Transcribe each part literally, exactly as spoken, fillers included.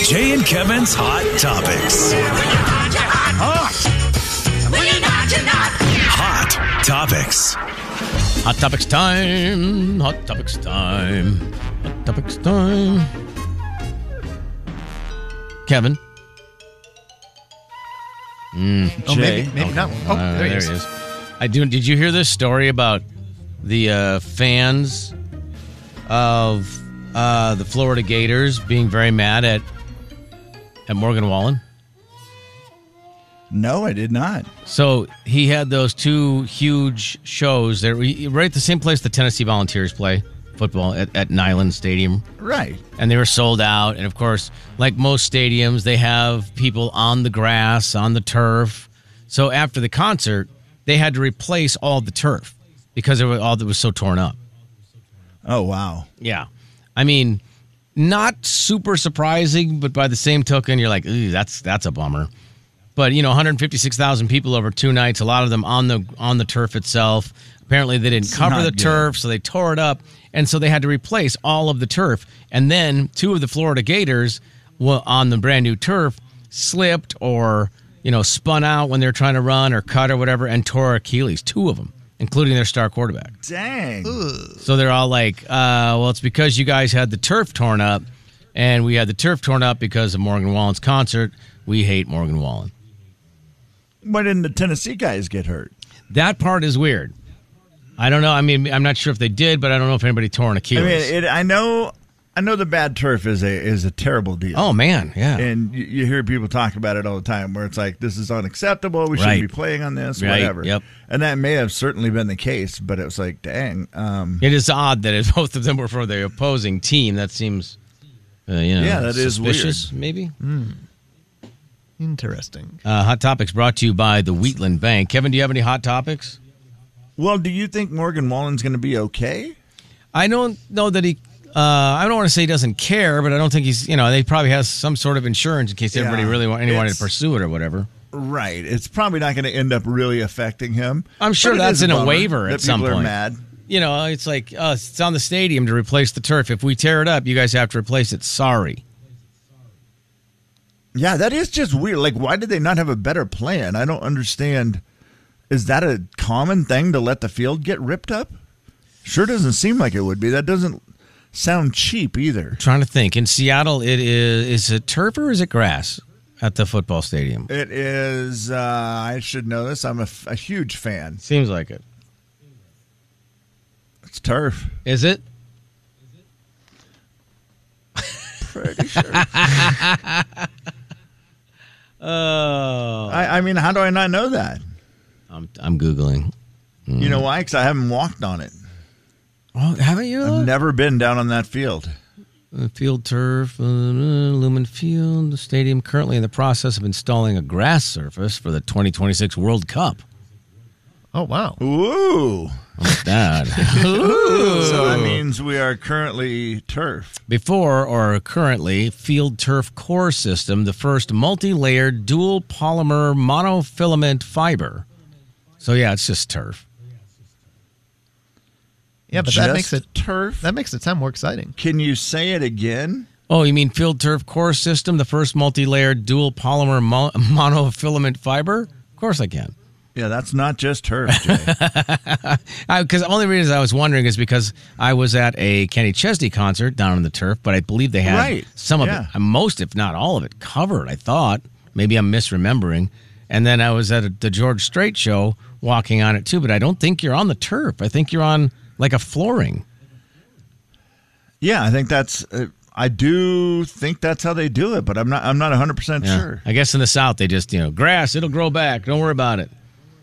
Jay and Kevin's Hot Topics. Hot Topics. Hot Topics time. Hot Topics time. Hot Topics time. Kevin. Mm. Oh, maybe, maybe not. Oh, Uh, there, he there is. he is. I do. Did you hear this story about the uh, fans of uh, the Florida Gators being very mad at at Morgan Wallen? No, I did not. So he had those two huge shows there, right at the same place the Tennessee Volunteers play football at, at Nyland Stadium. Right. And they were sold out. And of course, like most stadiums, they have people on the grass, on the turf. So after the concert, they had to replace all the turf because it was, all that was so torn up. Oh, wow. Yeah. I mean, not super surprising, but by the same token, you're like, ooh, that's that's a bummer. But, you know, one hundred fifty-six thousand people over two nights, a lot of them on the on the turf itself. Apparently, they didn't It's cover not the good. turf, so they tore it up. And so they had to replace all of the turf. And then two of the Florida Gators wa- on the brand new turf slipped or, you know, spun out when they were trying to run or cut or whatever and tore Achilles, two of them, including their star quarterback. Dang. So they're all like, uh, well, it's because you guys had the turf torn up, and we had the turf torn up because of Morgan Wallen's concert. We hate Morgan Wallen. Why didn't the Tennessee guys get hurt? That part is weird. I don't know. I mean, I'm not sure if they did, but I don't know if anybody tore an I Achilles. mean, it, I know, I know the bad turf is a is a terrible deal. oh, man, yeah. And you, you hear people talk about it all the time, where it's like, this is unacceptable. We shouldn't Right. be playing on this, Right, whatever. yep. And that may have certainly been the case, but it was like, dang. Um, It is odd that if both of them were for the opposing team. That seems, uh, you know, Yeah, that is suspicious, maybe. Interesting. Uh, hot Topics brought to you by the Wheatland Bank. Kevin, do you have any hot topics? well, do you think Morgan Wallen's going to be okay? I don't know that he. Uh, I don't want to say he doesn't care, but I don't think he's. You know, they probably has some sort of insurance in case Yeah, everybody really want, anyone to it's- pursue it or whatever. Right. It's probably not going to end up really affecting him. I'm sure But it that's is in a bummer waiver at that some people point. are mad. You know, it's like uh, it's on the stadium to replace the turf. If we tear it up, you guys have to replace it. Sorry. Yeah, that is just weird. Like, why did they not have a better plan? I don't understand. Is that a common thing to let the field get ripped up? Sure doesn't seem like it would be. That doesn't sound cheap either. Trying to think. In Seattle, it is. Is it turf or is it grass at the football stadium? It is, uh, I should know this. I'm a, f- a huge fan. Seems like it. It's turf. Is it? Pretty sure. Oh, I, I mean, how do I not know that? I'm I'm googling. You know why? Because I haven't walked on it. Oh, haven't you? I've never been down on that field. Uh, field turf, uh, Lumen Field, the stadium currently in the process of installing a grass surface for the twenty twenty-six World Cup. Oh, wow. Ooh. What's that? So that means we are currently turf. Before or currently, Field Turf Core System, the first multi-layered dual polymer monofilament fiber. So yeah, it's just turf. Yeah, but that Just makes it turf. that makes it sound more exciting. Can you say it again? Oh, you mean Field Turf Core System, the first multi-layered dual polymer mo- monofilament fiber? Of course I can. Yeah, that's not just turf, Jay. Because the only reason I was wondering is because I was at a Kenny Chesney concert down on the turf, but I believe they had Right. some of Yeah. it, most if not all of it, covered. I thought maybe I'm misremembering. And then I was at a, the George Strait show walking on it too, but I don't think you're on the turf. I think you're on like a flooring. Yeah, I think that's. Uh, I do think that's how they do it, but I'm not. I'm not one hundred percent Yeah. sure. I guess in the South they just you know grass, it'll grow back. Don't worry about it.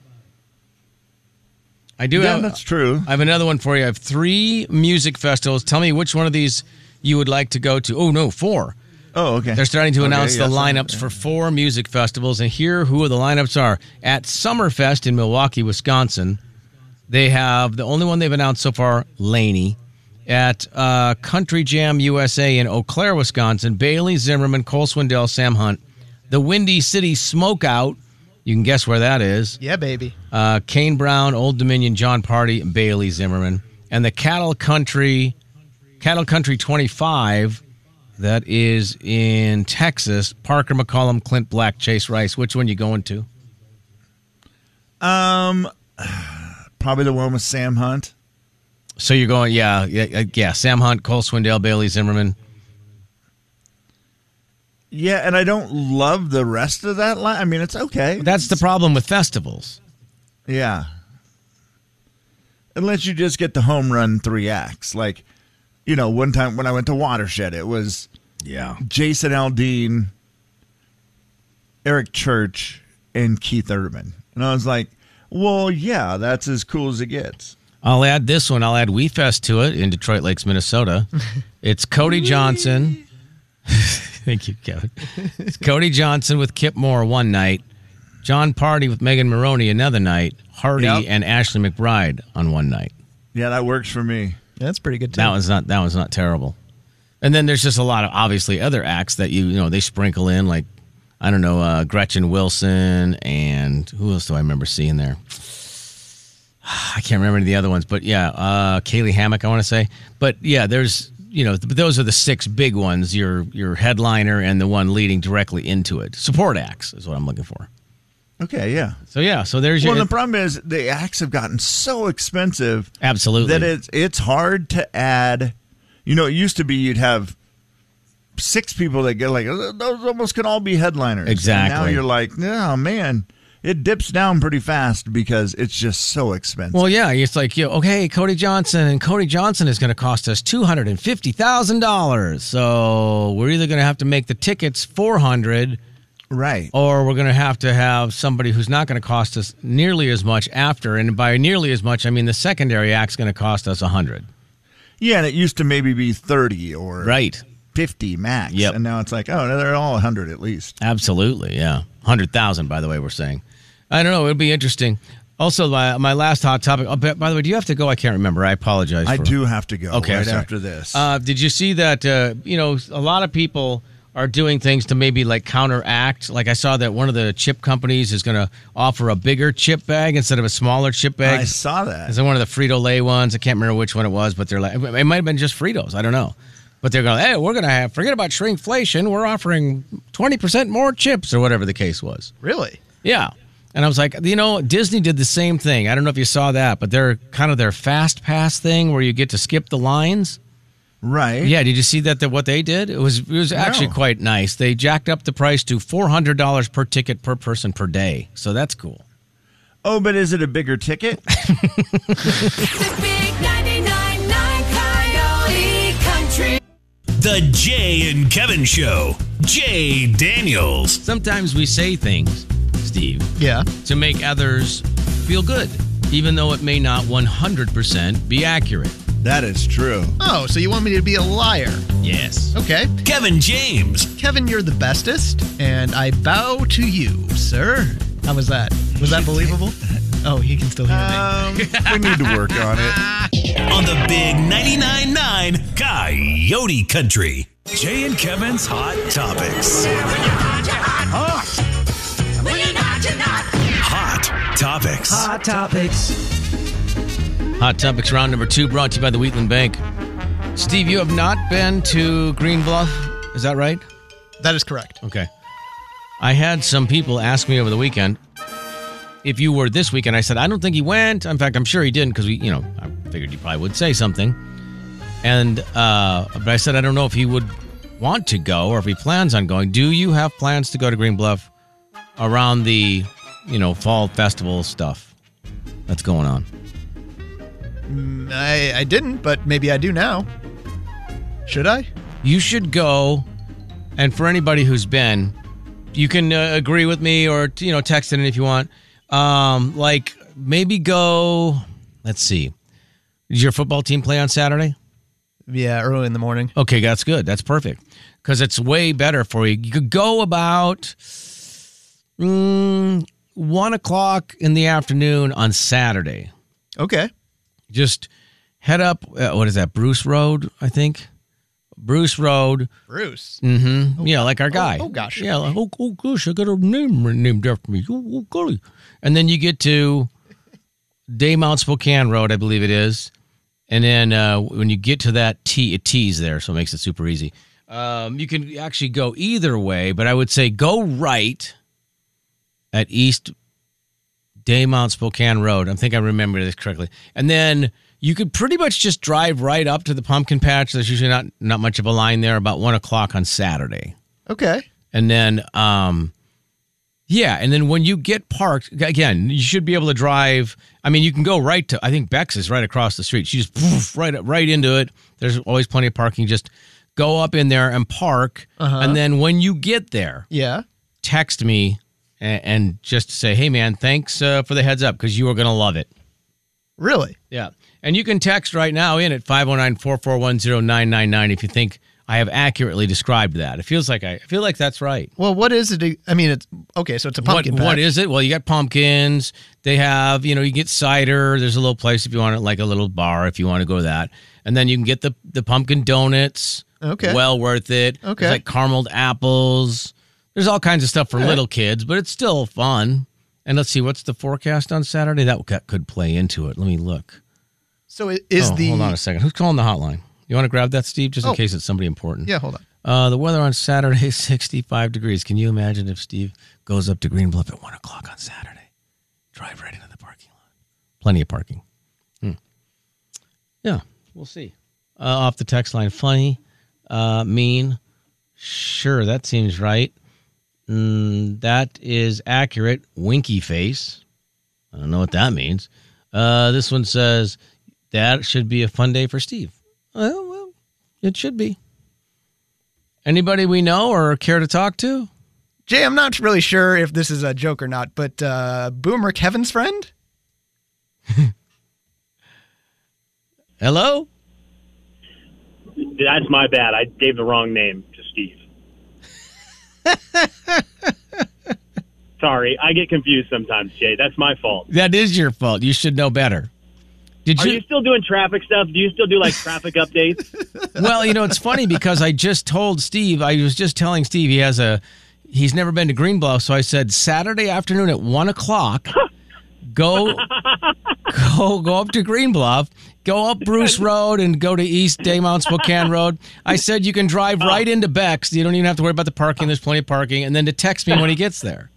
I do Yeah, have. that's true. I have another one for you. I have three music festivals. Tell me which one of these you would like to go to. Oh no, four. Oh, okay. They're starting to Okay, announce yes, the lineups yeah. for four music festivals, and here who the lineups are. At Summerfest in Milwaukee, Wisconsin, they have the only one they've announced so far, Laney. At uh, Country Jam U S A in Eau Claire, Wisconsin, Bailey Zimmerman, Cole Swindell, Sam Hunt. The Windy City Smokeout, you can guess where that is. Yeah, baby. Uh, Kane Brown, Old Dominion, John Party, and Bailey Zimmerman. And the Cattle Country, Cattle Country twenty-five That is in Texas. Parker McCollum, Clint Black, Chase Rice. Which one you going to? Um, probably the one with Sam Hunt. So you're going, yeah, yeah, yeah. Sam Hunt, Cole Swindell, Bailey Zimmerman. Yeah, and I don't love the rest of that line. I mean, it's okay. That's the problem with festivals. Yeah. Unless you just get the home run three acts. Like, you know, one time when I went to Watershed, it was Yeah. Jason Aldean, Eric Church, and Keith Urban. And I was like, well, yeah, that's as cool as it gets. I'll add this one. I'll add We Fest to it in Detroit Lakes, Minnesota. It's Cody Johnson. Thank you, Kevin. It's Cody Johnson with Kip Moore one night. John Party with Megan Maroney another night. Hardy Yep. and Ashley McBride on one night. Yeah, that works for me. That's pretty good too. That was not that was not terrible. And then there's just a lot of obviously other acts that you you know they sprinkle in, like I don't know uh, Gretchen Wilson and who else do I remember seeing there? I can't remember any of the other ones, but yeah, uh, Kaylee Hammock I want to say. But yeah, there's you know th- those are the six big ones. Your your headliner and the one leading directly into it. Support acts is what I'm looking for. Okay, yeah. So yeah, so there's Well, your the problem is the acts have gotten so expensive absolutely that it's it's hard to add. You know, it used to be you'd have six people that get like those almost can all be headliners. Exactly. And now you're like, oh man, it dips down pretty fast because it's just so expensive. Well, yeah, it's like, you know, okay, Cody Johnson, and Cody Johnson is going to cost us two hundred fifty thousand dollars. So we're either going to have to make the tickets four hundred dollars right. or we're going to have to have somebody who's not going to cost us nearly as much after. And by nearly as much, I mean the secondary act's going to cost us one hundred dollars. Yeah, and it used to maybe be thirty or Right. fifty max. Yep. And now it's like, oh, no, they're all one hundred at least. Absolutely, yeah. one hundred thousand, by the way, we're saying. I don't know. It'll be interesting. Also, my, my last hot topic. Oh, by by the way, do you have to go? I can't remember. I apologize. I for, do have to go Okay, right sorry. after this. Uh, did you see that, uh, you know, a lot of people are doing things to maybe like counteract? Like I saw that one of the chip companies is going to offer a bigger chip bag instead of a smaller chip bag. I saw that. Is it one of the Frito-Lay ones? I can't remember which one it was, but they're like, it might have been just Fritos. I don't know. But they're going, hey, we're going to have, forget about shrinkflation. We're offering twenty percent more chips or whatever the case was. Really? Yeah. And I was like, you know, Disney did the same thing. I don't know if you saw that, but they're kind of their fast pass thing where you get to skip the lines. Right. Yeah, did you see that? That what they did? It was it was actually No. quite nice. They jacked up the price to four hundred dollars per ticket per person per day. So that's cool. Oh, but is it a bigger ticket? The big ninety-nine point nine Coyote Country. The Jay and Kevin Show. Jay Daniels. Sometimes we say things, Steve, Yeah. to make others feel good, even though it may not one hundred percent be accurate. That is true. Oh, so you want me to be a liar? Yes. Okay. Kevin James. Kevin, you're the bestest, and I bow to you, sir. How was that? Was that believable? Oh, he can still hear me. Um, we need to work on it. On the big ninety-nine point nine Coyote Country. Jay and Kevin's Hot Topics. Hot Topics. Hot Topics. Hot Topics round number two brought to you by the Wheatland Bank. Steve, you have not been to Green Bluff. Is that right? That is correct. Okay. I had some people ask me over the weekend if you were this weekend. I said, I don't think he went. In fact, I'm sure he didn't because we, you know, I figured you probably would say something. And, uh, but I said, I don't know if he would want to go or if he plans on going. Do you have plans to go to Green Bluff around the, you know, fall festival stuff that's going on? I, I didn't, but maybe I do now. Should I? You should go. And for anybody who's been, you can uh, agree with me or, you know, text it in if you want. Um, like maybe go, let's see. Does your football team play on Saturday? Yeah, early in the morning. Okay, that's good. That's perfect. Because it's way better for you. You could go about mm, one o'clock in the afternoon on Saturday. Okay. Just head up, uh, what is that, Bruce Road, I think? Bruce Road. Bruce. Mm-hmm. Yeah, like our guy. oh, gosh. Yeah, like, oh, oh, gosh, I got a name named after me. Oh, oh, golly. And then you get to Daymount Spokane Road, I believe it is. And then uh, when you get to that T, it T's there, so it makes it super easy. Um, you can actually go either way, but I would say go right at East Daymount Spokane Road. I think I remember this correctly. And then you could pretty much just drive right up to the pumpkin patch. There's usually not, not much of a line there, about one o'clock on Saturday. Okay. And then, um, yeah, and then when you get parked, again, you should be able to drive. I mean, you can go right to, I think Bex is right across the street. You just poof, right, right into it. There's always plenty of parking. Just go up in there and park. Uh-huh. And then when you get there, Yeah. text me and, and just say, hey, man, thanks uh, for the heads up because you are going to love it. Really? Yeah. And you can text right now in at five oh nine, four four one, oh nine nine nine if you think I have accurately described that. It feels like I, I feel like that's right. Well, what is it? I mean, it's okay. So it's a pumpkin What, patch. what is it? Well, you got pumpkins. They have, you know, you get cider. There's a little place if you want it, like a little bar if you want to go to that. And then you can get the, the pumpkin donuts. Okay. Well worth it. Okay. There's like carameled apples. There's all kinds of stuff for Okay. little kids, but it's still fun. And let's see, what's the forecast on Saturday? That could play into it. Let me look. So it is Oh, the. hold on a second. Who's calling the hotline? You want to grab that, Steve, just in Oh. case it's somebody important? Yeah, hold on. Uh, the weather on Saturday is sixty-five degrees. Can you imagine if Steve goes up to Green Bluff at one o'clock on Saturday? Drive right into the parking lot. Plenty of parking. Hmm. Yeah, we'll see. Uh, off the text line, funny, uh, mean. Sure, that seems right. Mm, that is accurate. Winky face. I don't know what that means. Uh, this one says, that should be a fun day for Steve. Well, well, it should be. Anybody we know or care to talk to? Jay, I'm not really sure if this is a joke or not, but uh, Boomer Kevin's friend? Hello? That's my bad. I gave the wrong name to Steve. Sorry, I get confused sometimes, Jay. That's my fault. That is your fault. You should know better. Did Are you? you still doing traffic stuff? Do you still do like traffic updates? Well, you know, it's funny because I just told Steve, I was just telling Steve he has a, he's never been to Green Bluff. So I said Saturday afternoon at one o'clock, go, go, go up to Green Bluff, go up Bruce Road and go to East Daymount Spokane Road. I said you can drive right into Beck's. You don't even have to worry about the parking. There's plenty of parking. And then to text me when he gets there.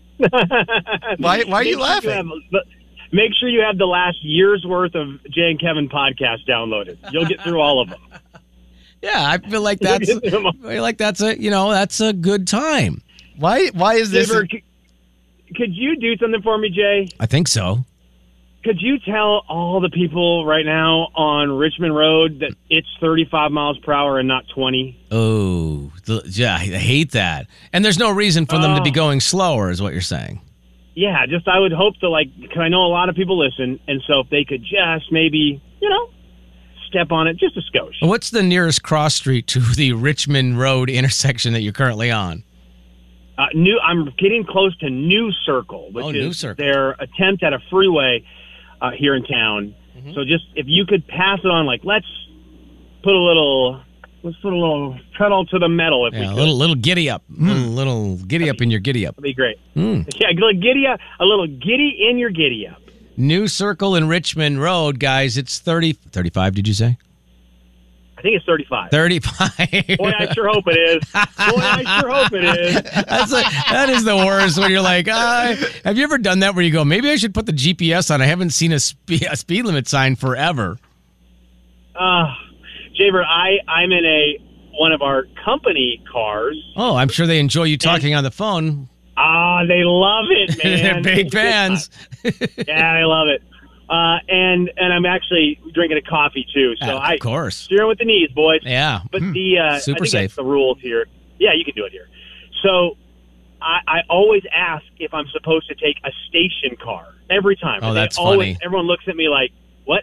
Why, why are you Make sure laughing? have- but make sure you have the last year's worth of Jay and Kevin podcast downloaded. You'll get through all of them. Yeah, I feel like that's, I feel like that's a, you know, that's a good time. Why Why is this? David, c- could you do something for me, Jay? I think so. Could you tell all the people right now on Richmond Road that it's thirty-five miles per hour and not twenty? Oh, the, yeah, I hate that. And there's no reason for them to be Oh. going slower, is what you're saying. Yeah, just I would hope to, like, because I know a lot of people listen, and so if they could just maybe, you know, step on it just a skosh. What's the nearest cross street to the Richmond Road intersection that you're currently on? Uh, new, I'm getting close to New Circle, which Oh, is New Circle. their attempt at a freeway uh, here in town. Mm-hmm. So just if you could pass it on, like, let's put a little, let's put a little pedal to the metal if we Yeah, could. a little little giddy up, little, little giddy up in your giddy up. That'd be great. Mm. Yeah, a little giddy up, a little giddy in your giddy up. New Circle and Richmond Road, guys. It's thirty, thirty-five, did you say? I think it's thirty-five. thirty-five. Boy, I sure hope it is. Boy, I sure hope it is. That's a, that is the worst when you're like, uh, have you ever done that where you go, maybe I should put the G P S on? I haven't seen a, spe- a speed limit sign forever. Uh, Jaber, I, I'm in a one of our company cars. Oh, I'm sure they enjoy you talking on the phone. Ah, they love it, man. They're big fans. Yeah, I love it. Uh, and and I'm actually drinking a coffee too, so Yeah, of I course. steering with the knees, boys. Yeah. But the uh, Super I think safe. that's the rules here. Yeah, you can do it here. So I, I always ask if I'm supposed to take a station car every time. Oh, And they that's always, funny. Everyone looks at me like, "What?"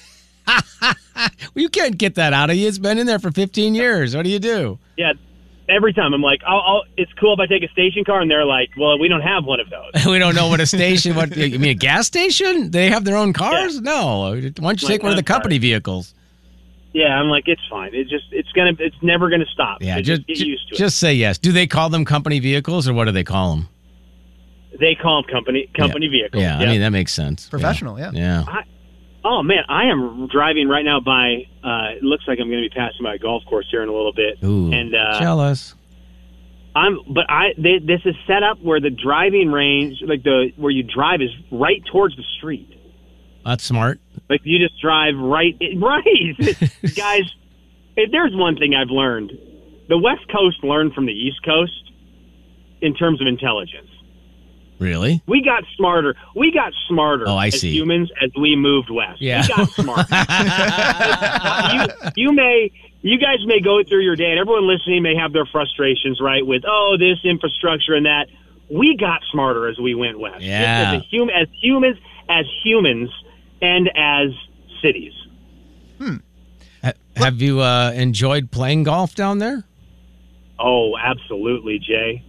Well, you can't get that out of you. It's been in there for fifteen years. What do you do? Yeah. Every time I'm like, I'll, I'll, it's cool if I take a station car, and they're like, well, we don't have one of those. We don't know what a station, what, you mean a gas station? They have their own cars? Yeah. No. Why don't you Like, take one of the I'm company sorry. vehicles? Yeah, I'm like, it's fine. It just, it's gonna, it's never gonna stop. Yeah, So just, get ju- used to just say yes. Do they call them company vehicles or what do they call them? it. They call them company company yeah. vehicles. Yeah, I mean, that makes sense. Professional, yeah. Yeah. I, Oh, man, I am driving right now by, uh, it looks like I'm going to be passing by a golf course here in a little bit. Ooh, and uh, jealous. I'm, but I, they, this is set up where the driving range, like the, where you drive is right towards the street. That's smart. Like you just drive right, right. Guys, if there's one thing I've learned, the West Coast learned from the East Coast in terms of intelligence. Really? We got smarter. We got smarter Oh, I as see. humans as we moved west. Yeah. We got smarter. you, you may, you guys may go through your day, and everyone listening may have their frustrations, right, with, oh, this infrastructure and that. We got smarter as we went west. Yeah. As, a hum, as humans, as humans, and as cities. Ha- Have you uh, enjoyed playing golf down there? Oh, absolutely, Jay.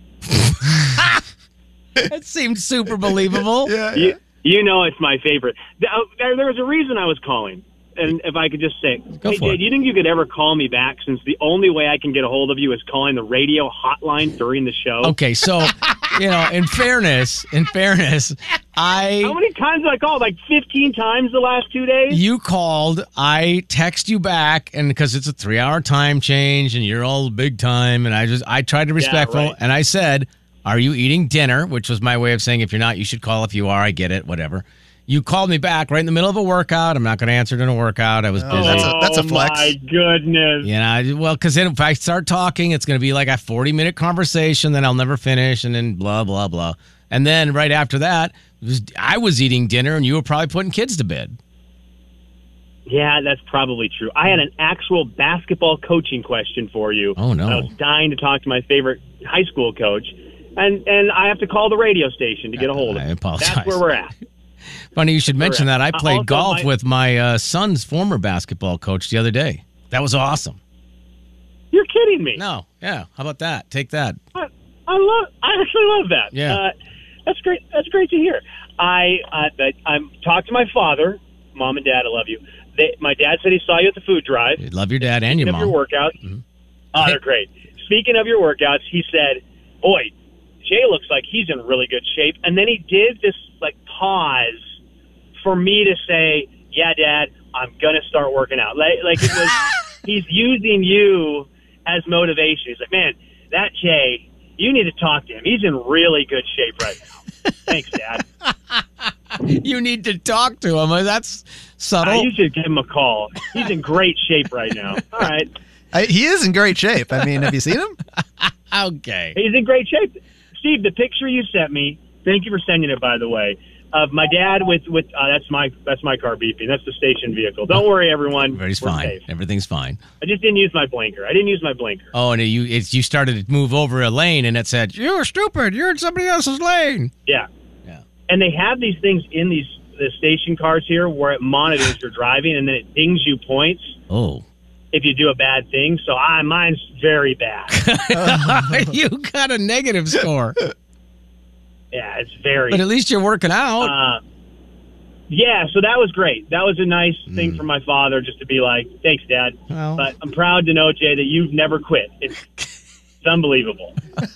That seems super believable. Yeah. You, you know it's my favorite. There, there was a reason I was calling. And if I could just say, Go hey, for Jay, it. do you think you could ever call me back since the only way I can get a hold of you is calling the radio hotline during the show? Okay, so, you know, in fairness, in fairness, I... How many times have I called? Like fifteen times the last two days? You called, I text you back, and because it's a three-hour time change, and you're all big time, and I just I tried to be respectful, right. and I said, "Are you eating dinner?" Which was my way of saying, if you're not, you should call. If you are, I get it, whatever. You called me back right in the middle of a workout. I'm not going to answer during a workout. I was busy. that's a- that's a flex. Oh, my goodness. You know, I- well, because then if I start talking, it's going to be like a forty-minute conversation, then I'll never finish, and then blah, blah, blah. And then right after that, it was, I was eating dinner, and you were probably putting kids to bed. Yeah, that's probably true. I had an actual basketball coaching question for you. Oh, no. I was dying to talk to my favorite high school coach, and, and I have to call the radio station to get a hold of I him. apologize. That's where we're at. Funny you should mention that. Correct. I played Also, golf my- with my uh, son's former basketball coach the other day. That was awesome. You're kidding me. No, yeah. How about that? Take that. I, I love. I actually love that. Yeah. Uh, that's great. That's great to hear. I I I'm talked to my father, mom and dad. I love you. They, my dad said he saw you at the food drive. Love your dad and your Speaking of mom. your workouts. Oh, they're great. Speaking of your workouts, he said, "Boy, Jay looks like he's in really good shape." And then he did this like pause for me to say, "Yeah, Dad, I'm gonna start working out." Like, like it was, he's using you as motivation. He's like, "Man, that Jay, you need to talk to him. He's in really good shape right now." Thanks, Dad. You need to talk to him. That's subtle. Uh, you should give him a call. He's in great shape right now. All right, I, he is in great shape. I mean, have you seen him? Okay. he's in great shape. Steve, the picture you sent me. Thank you for sending it, by the way. Of my dad with with uh, that's my that's my car beeping. That's the station vehicle. Don't worry, everyone. Everybody's We're fine. safe. Everything's fine. I just didn't use my blinker. I didn't use my blinker. Oh, and you it's, you started to move over a lane, and it said, "You're stupid. You're in somebody else's lane." Yeah. Yeah. And they have these things in these the station cars here where it monitors your driving and then it dings you points Oh. if you do a bad thing. So I mine's very bad. You got a negative score. Yeah, it's very. But at least you're working out. Uh, yeah, so that was great. That was a nice Mm. thing from my father, just to be like, "Thanks, Dad." Well. But I'm proud to know, Jay, that you've never quit. It's, it's unbelievable.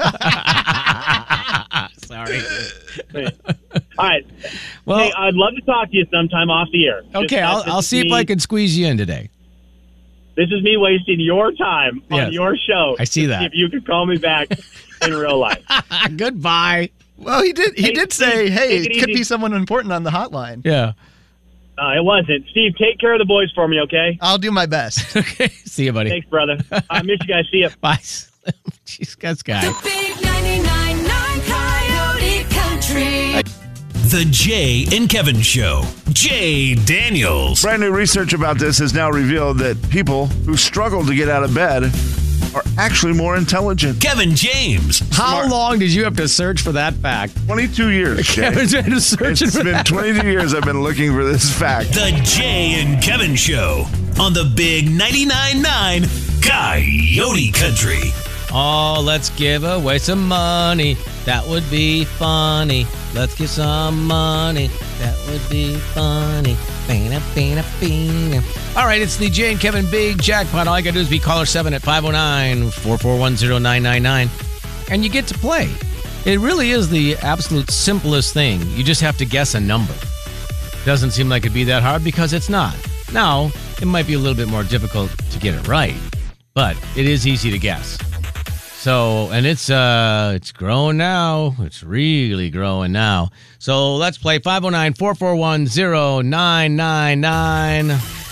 Sorry. All right. Well, Hey, I'd love to talk to you sometime off the air. Just okay, that I'll, this I'll is see if me- I can squeeze you in today. This is me wasting your time Yes. on your show. I see to that. If you could call me back in real life. Goodbye. Well, he did. He Hey, did say, Steve, "Hey, take it it could easy. be someone important on the hotline." Yeah. Uh, it wasn't. Steve, take care of the boys for me, okay? I'll do my best. Okay. See you, buddy. Thanks, brother. I miss you guys. See you. Bye. Jeez, this guy. The big ninety-nine point nine Coyote Country. The Jay and Kevin Show. Jay Daniels. Brand new research about this has now revealed that people who struggle to get out of bed are actually more intelligent. Kevin James. How Smart. long did you have to search for that fact? twenty-two years, Jay. Kevin's been searching It's for been that. twenty-two years I've been looking for this fact. The Jay and Kevin Show on the Big ninety-nine point nine Coyote Country. Oh, let's give away some money. That would be funny. Let's give some money. That would be funny. Bana, bana, bana. All right, it's the Jay and Kevin Big Jackpot. All you got to do is be caller seven at five oh nine, four four one, oh nine nine nine, and you get to play. It really is the absolute simplest thing. You just have to guess a number. Doesn't seem like it'd be that hard because it's not. Now, it might be a little bit more difficult to get it right, but it is easy to guess. So, and it's uh it's growing now. It's really growing now. So let's play five oh nine, four four one, oh nine nine nine.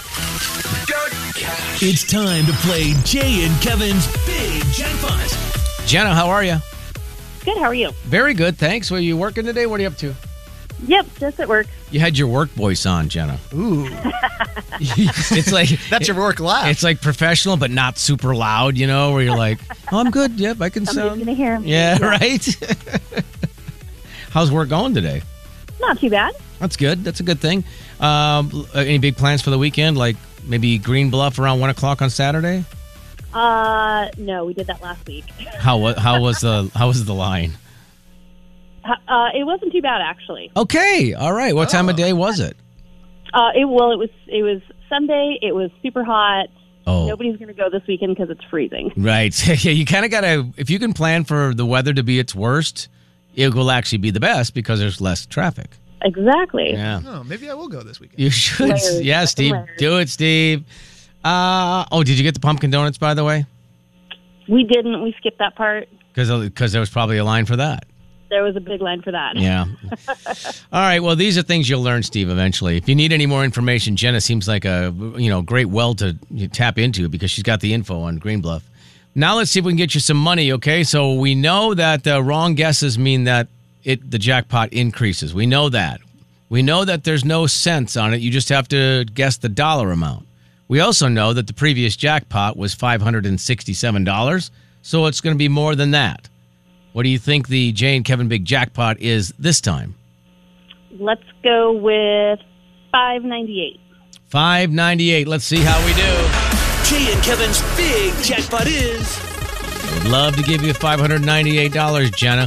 It's time to play Jay and Kevin's Big Jackpot. Jenna, how are you? Good, how are you? Very good, thanks. Were you working today? What are you up to? Yep, just at work. You had your work voice on, Jenna. Ooh. It's like That's your work laugh. It's like professional, but not super loud, you know, where you're like, oh, I'm good. Yep, I can Somebody's sound. going to hear me. Yeah, right? How's work going today? Not too bad. That's good. That's a good thing. Um, any big plans for the weekend? Like maybe Green Bluff around one o'clock on Saturday? Uh, no, we did that last week. How wa- how was the how was the line? Uh, it wasn't too bad, actually. Okay, all right. What time of day was it? Uh, it, well, it was it was Sunday. It was super hot. Oh, Nobody's going to go this weekend because it's freezing. right. Yeah, you kind of gotta. If you can plan for the weather to be its worst, it will actually be the best because there's less traffic. Exactly. Yeah. Oh, maybe I will go this weekend. You should. Layers. Yeah, Steve. Layers. Do it, Steve. Uh, oh, did you get the pumpkin donuts, by the way? We didn't. We skipped that part. Because there was probably a line for that. There was a big line for that. Yeah. All right. Well, these are things you'll learn, Steve, eventually. If you need any more information, Jenna seems like a you know great well to tap into because she's got the info on Green Bluff. Now let's see if we can get you some money, okay? So we know that the wrong guesses mean that it the jackpot increases. We know that. We know that there's no cents on it. You just have to guess the dollar amount. We also know that the previous jackpot was five hundred sixty-seven dollars, so it's going to be more than that. What do you think the Jay and Kevin Big Jackpot is this time? Let's go with five ninety-eight. five ninety-eight. Let's see how we do. Jay and Kevin's Big Jackpot is... I would love to give you five hundred ninety-eight dollars, Jenna.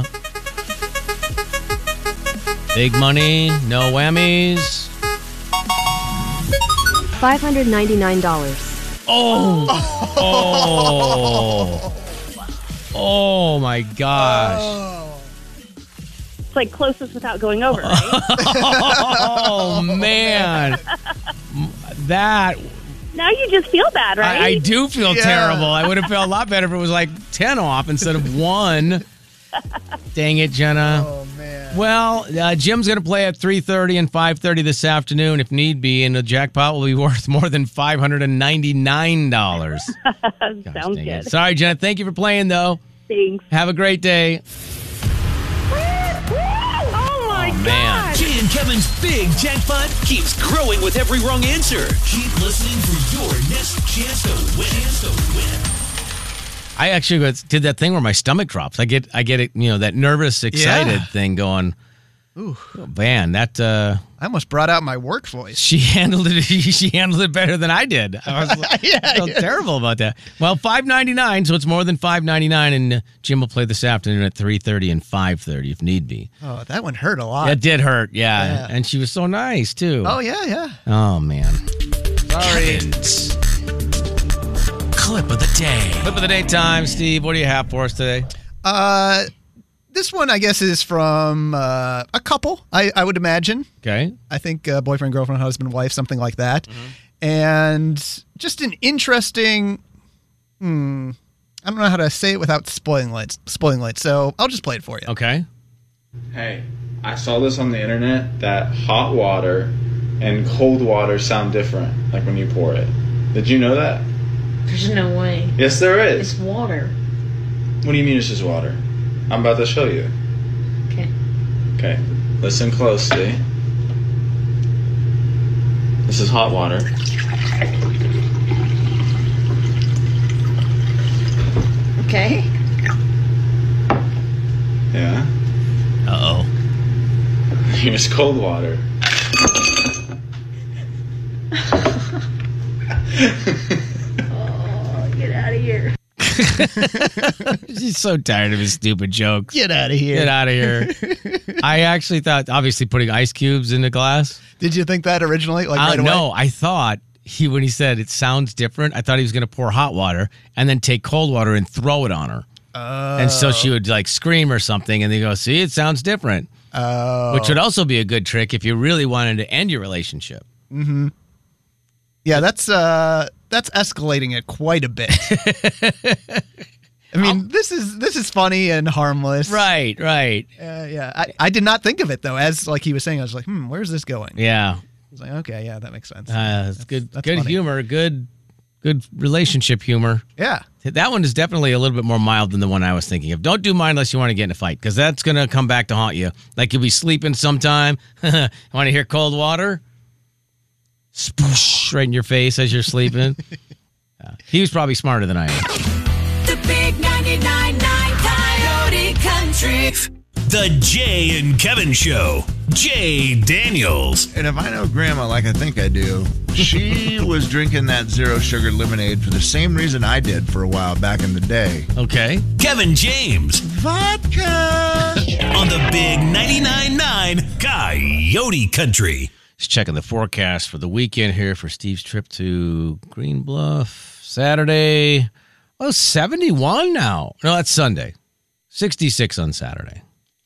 Big money, no whammies. five hundred ninety-nine dollars. Oh! Oh! Oh, my gosh. It's like closest without going over, right? Oh, man. That... Now you just feel bad, right? I, I do feel Yeah. terrible. I would have felt a lot better if it was like ten off instead of one. Dang it, Jenna. Oh, man. Well, uh, Jim's going to play at three thirty and five thirty this afternoon if need be, and the jackpot will be worth more than five hundred ninety-nine dollars. Sounds Dang it. good. Sorry, Jenna. Thank you for playing, though. Thanks. Have a great day. Oh, my Oh, man. God. Jay and Kevin's Big Jackpot keeps growing with every wrong answer. Keep listening for your next chance to win. Chance to win. I actually got- did that thing where my stomach drops. I get, I get it, you know, that nervous, excited Yeah. thing going. Ooh. Oh, man, that uh, I almost brought out my work voice. she handled it. She handled it better than I did. I was like, Yeah, I felt yeah. terrible about that. Well, five ninety-nine, so it's more than five ninety-nine, and uh, Jim will play this afternoon at three thirty and five thirty if need be. Oh, that one hurt a lot. It did hurt, yeah. Yeah. And she was so nice too. Oh, yeah, yeah. Oh, man. Sorry. Kevin's Clip of the Day. Clip of the day time, Steve. What do you have for us today? Uh, this one, I guess, is from uh, a couple, I, I would imagine. Okay. I think uh, boyfriend, girlfriend, husband, wife, something like that. And just an interesting, hmm, I don't know how to say it without spoiling it, spoiling it. So I'll just play it for you. Okay. Hey, I saw this on the internet that hot water and cold water sound different, like when you pour it. Did you know that? There's no way. Yes, there It's is. water. What do you mean it's just water? I'm about to show you. Okay. Okay, listen closely. This is hot water. Okay. Yeah. Uh-oh. Here's cold water. Oh, get out of here. She's so tired of his stupid jokes. Get out of here. Get out of here. I actually thought, obviously, putting ice cubes in a glass. Did you think that originally? Like Uh, right away? no, I thought he when he said it sounds different, I thought he was going to pour hot water and then take cold water and throw it on her. Oh. And so she would like scream or something, and they go, "See, it sounds different." Oh. Which would also be a good trick if you really wanted to end your relationship. Mm-hmm. Yeah, that's uh, that's escalating it quite a bit. I mean, I'll, this is this is funny and harmless. Right, right. Uh, yeah, I, I did not think of it, though. As like he was saying, I was like, hmm, where's this going? Yeah. I was like, okay, yeah, that makes sense. Uh, that's, that's good that's good funny. humor, good good relationship humor. Yeah. That one is definitely a little bit more mild than the one I was thinking of. Don't do mine unless you want to get in a fight, because that's going to come back to haunt you. Like you'll be sleeping sometime. Want to hear cold water? Spoosh right in your face as you're sleeping. uh, he was probably smarter than I am. The big ninety-nine point nine Coyote Country. The Jay and Kevin Show. Jay Daniels. And if I know Grandma like I think I do, she was drinking that zero sugar lemonade for the same reason I did for a while back in the day. Okay. Kevin James. Vodka. On the big ninety-nine point nine Coyote Country. Just checking the forecast for the weekend here for Steve's trip to Green Bluff. Saturday. Oh, seventy-one now. No, that's Sunday. sixty-six on Saturday.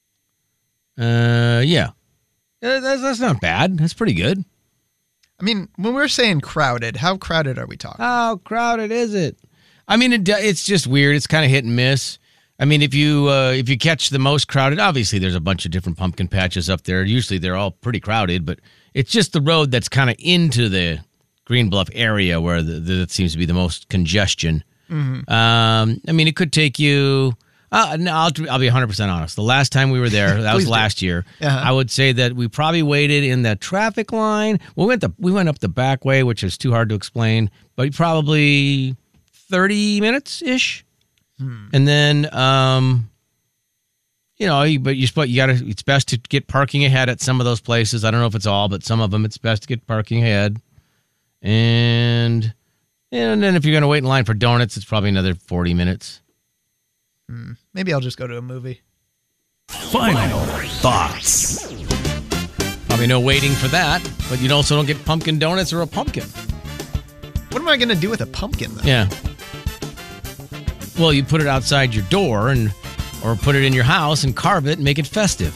Uh, yeah. Uh, That's, that's not bad. That's pretty good. I mean, when we're saying crowded, how crowded are we talking? How crowded is it? I mean, it, it's just weird. It's kind of hit and miss. I mean, if you uh, if you catch the most crowded, obviously there's a bunch of different pumpkin patches up there. Usually they're all pretty crowded, but it's just the road that's kind of into the Green Bluff area where the, the, that seems to be the most congestion. Mm-hmm. Um, I mean, it could take you. Uh, no, I'll, I'll be one hundred percent honest. The last time we were there, that was last year. Uh-huh. I would say that we probably waited in the traffic line. We went the we went up the back way, which is too hard to explain, but probably thirty minutes ish. Hmm. And then, um, you know, you, but you you got to. It's best to get parking ahead at some of those places. I don't know if it's all, but some of them, it's best to get parking ahead. And and then if you're going to wait in line for donuts, it's probably another forty minutes. Hmm. Maybe I'll just go to a movie. Final thoughts. Probably no waiting for that, but you also don't get pumpkin donuts or a pumpkin. What am I going to do with a pumpkin, though? Yeah. Well, you put it outside your door, and or put it in your house and carve it and make it festive.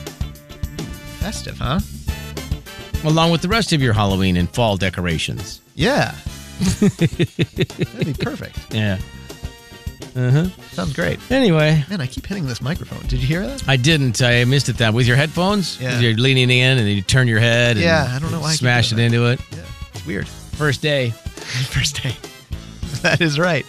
Festive, huh? Along with the rest of your Halloween and fall decorations. Yeah. That'd be perfect. Yeah. Uh-huh. Sounds great. Anyway. Man, I keep hitting this microphone. Did you hear that? I didn't. I missed it. That with your headphones? Yeah. You're leaning in and then you turn your head. Yeah, and I don't know why I keep smash it doing into it. Yeah, it's weird. First day. First day. That is right.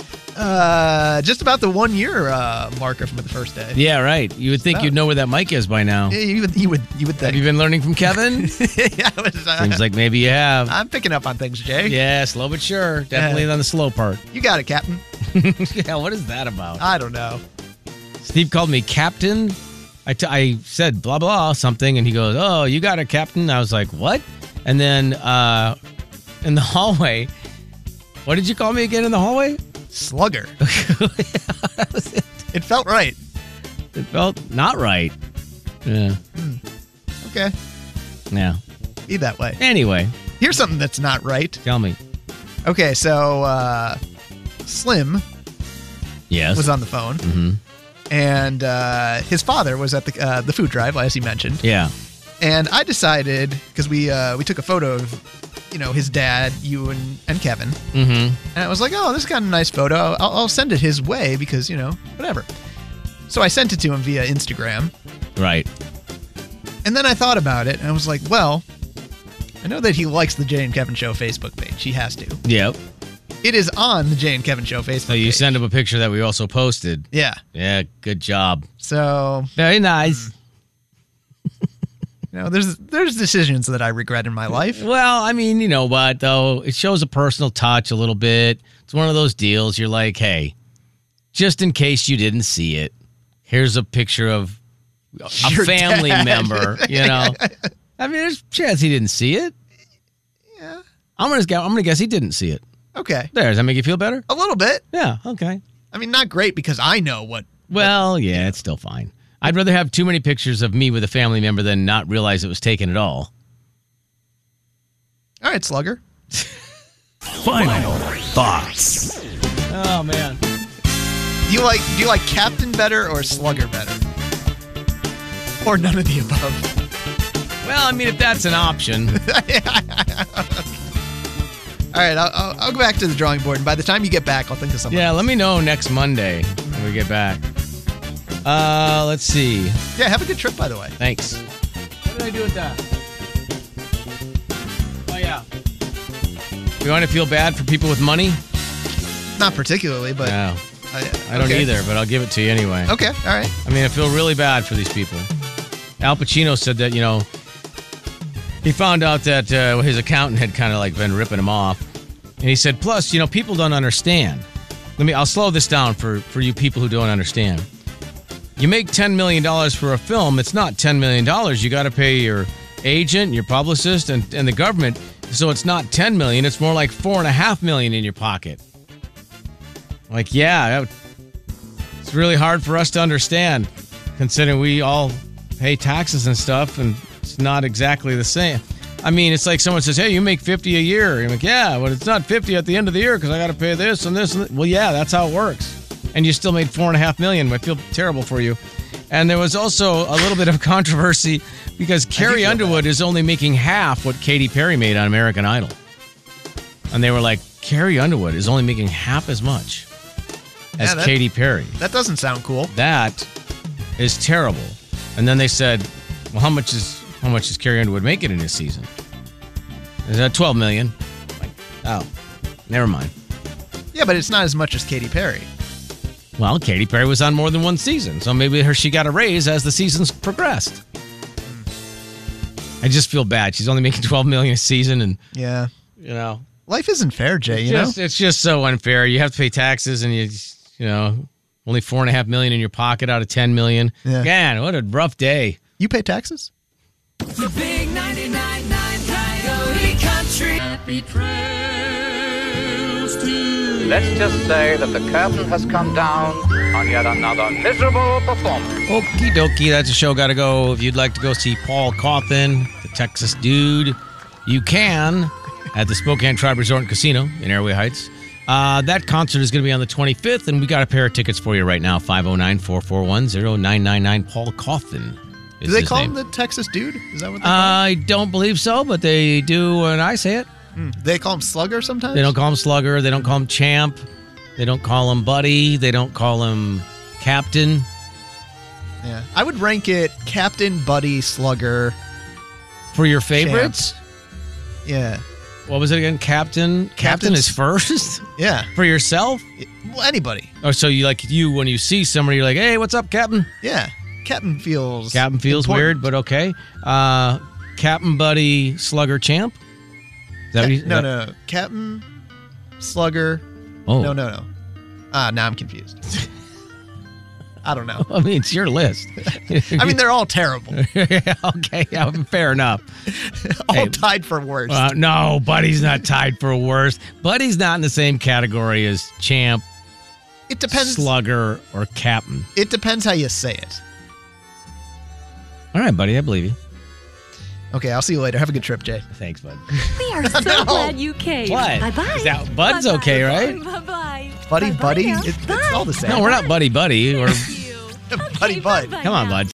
Uh, just about the one year uh, marker from the first day. Yeah, right. You would think about. you'd know where that mic is by now. Yeah, you would. You would. You would think. Have you been learning from Kevin? yeah, it was, uh, Seems like maybe you have. I'm picking up on things, Jay. Yeah, slow but sure. Definitely Yeah. on the slow part. You got it, Captain. Yeah, what is that about? I don't know. Steve called me Captain. I, t- I said blah, blah, something, and he goes, oh, you got it, Captain. I was like, what? And then uh, in the hallway, what did you call me again in the hallway? Slugger. That was it. It felt right. It felt not right. Yeah. Okay. Yeah. Be that way. Anyway. Here's something that's not right. Tell me. Okay, so uh, Slim Yes. was on the phone, Mm-hmm. and uh, his father was at the uh, the food drive, as he mentioned. Yeah. And I decided, because we uh, we took a photo of, you know, his dad, you, and, and Kevin. Mm-hmm. And I was like, oh, this is kind of a nice photo. I'll, I'll send it his way because, you know, whatever. So I sent it to him via Instagram. Right. And then I thought about it, and I was like, well, I know that he likes the Jay and Kevin Show Facebook page. He has to. Yep. It is on the Jay and Kevin Show Facebook So you page. send him a picture that we also posted. Yeah. Yeah, good job. So, Very nice. you know, there's there's decisions that I regret in my life. Well, I mean, you know what, though? It shows a personal touch a little bit. It's one of those deals. You're like, hey, just in case you didn't see it, here's a picture of a Your family dad. member, you know? I mean, there's a chance he didn't see it. Yeah. I'm gonna guess, I'm gonna guess he didn't see it. Okay. There, does that make you feel better? A little bit. Yeah, okay. I mean, not great because I know what. Well, yeah, it's still fine. I'd rather have too many pictures of me with a family member than not realize it was taken at all. All right, Slugger. Final thoughts. Oh, man. Do you like do you like Captain better or Slugger better? Or none of the above. Well, I mean, if that's an option. All right, I'll, I'll, I'll go back to the drawing board, and by the time you get back, I'll think of something. Yeah, let me know next Monday when we get back. Uh, let's see. Yeah, have a good trip, by the way. Thanks. What did I do with that? Oh, yeah. You want to feel bad for people with money? Not particularly, but... No. I, I don't okay. either, but I'll give it to you anyway. Okay, all right. I mean, I feel really bad for these people. Al Pacino said that, you know, he found out that uh, his accountant had kind of like been ripping him off. And he said, plus, you know, people don't understand. Let me, I'll slow this down for, for you people who don't understand. You make ten million dollars for a film, it's not ten million dollars. You got to pay your agent, your publicist, and, and the government. So it's not ten million dollars, it's more like four and a half million dollars in your pocket. Like, yeah, that, it's really hard for us to understand, considering we all pay taxes and stuff, and it's not exactly the same. I mean, it's like someone says, hey, you make fifty a year. You're like, yeah, but it's not fifty at the end of the year because I got to pay this and this and that. Well, yeah, that's how it works. And you still made four and a half million. I feel terrible for you. And there was also a little bit of controversy because Carrie Underwood is only making half what Katy Perry made on American Idol. And they were like, Carrie Underwood is only making half as much as Yeah, that- Katy Perry. That doesn't sound cool. That is terrible. And then they said, well, how much is how much is Carrie Underwood making in this season? Is that twelve million? Like, oh, never mind. Yeah, but it's not as much as Katy Perry. Well, Katy Perry was on more than one season, so maybe her she got a raise as the seasons progressed. I just feel bad. She's only making twelve million a season, and Yeah. you know, Life isn't fair, Jay, you just, know? it's just so unfair. You have to pay taxes, and you you know only four and a half million in your pocket out of ten million. Yeah. Man, what a rough day. You pay taxes? The big ninety-nine point nine Coyote Country. Happy trails to Let's just say that the curtain has come down on yet another miserable performance. Okie dokie, that's a show got to go. If you'd like to go see Paul Cauthen, the Texas dude, you can at the Spokane Tribe Resort and Casino in Airway Heights. Uh, that concert is going to be on the twenty-fifth, and we got a pair of tickets for you right now. five oh nine, four four one, oh nine nine nine. Paul Cauthen is Do they his call name. him the Texas dude? Is that what they call I don't believe so, but they do when I say it. him? Hmm. They call him Slugger sometimes? They don't call him Slugger. They don't call him Champ. They don't call him Buddy. They don't call him Captain. Yeah. I would rank it Captain, Buddy, Slugger. For your favorites? Yeah. What was it again? Captain? Captain Captain's- is first? Yeah. For yourself? Well, anybody. Oh, so you like you when you see somebody, you're like, hey, what's up, Captain? Yeah. Captain feels Captain feels important. weird, but okay. Uh, Captain, Buddy, Slugger, Champ? Is that what you, No, no, no. Captain, Slugger. Oh. No, no, no. Ah, now I'm confused. I don't know. I mean, it's your list. I mean, they're all terrible. Okay, yeah, fair enough. all Hey, tied for worst. Uh, no, Buddy's not tied for worst. Buddy's not in the same category as Champ, it depends. Slugger, or Captain. It depends how you say it. All right, buddy, I believe you. Okay, I'll see you later. Have a good trip, Jay. Thanks, bud. We are so No. glad you came. What? Bye-bye. Is that- Bud's okay, right? Bye-bye. Buddy, Bye-bye buddy. now. It, it's all the same. No, we're not buddy buddy. We're buddy, bud. Bye-bye come on, now. bud.